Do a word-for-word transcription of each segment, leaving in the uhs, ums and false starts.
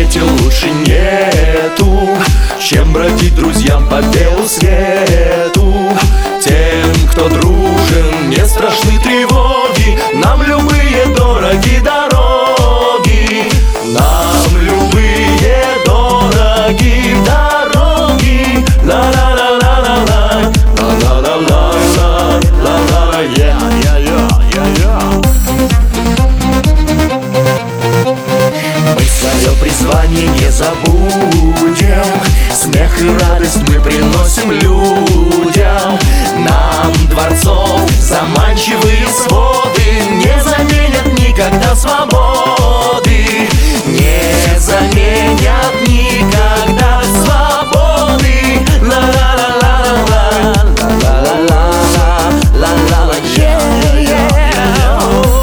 свете лучше нету, чем бродить друзьям по белу свету. Тем, кто дружен, не страшны тревоги, нам любые дороги дороги, нам любые дороги дороги. Ла-ла-ла-ла-ла-ла, ла-ла-ла-ла-ла, ла-ла-ла, я-я-я-я-я. Мы свое призвание не забудем, смех и радость мы приносим людям. Нам дворцов заманчивые своды не заменят никогда свободы, не заменят никогда свободы. Ла-ла-ла-ла-ла, ла-ла-ла-ла, ла-ла-ла, я-я-я.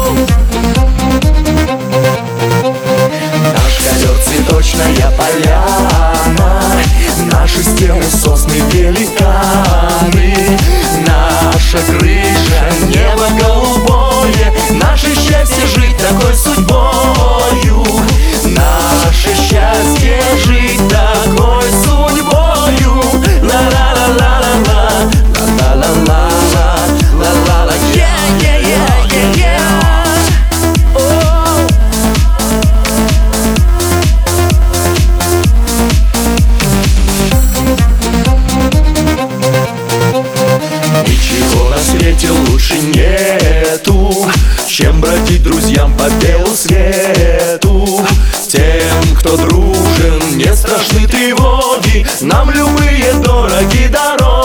Наш ковер цветочная поляна, наши стены сосны великаны, наша крыша небо голубое, наше счастье жить такой судьбою, наше счастье жить такой судьбою. Ла-ла-ла-ла-ла, ла-ла-ла-ла, ла-ла-ла, я-я-я-я-я. Ничего на свете лучше нету, чем бродить друзьям по белу свету. Тем, кто дружен, не страшны тревоги, нам любые дороги дороги.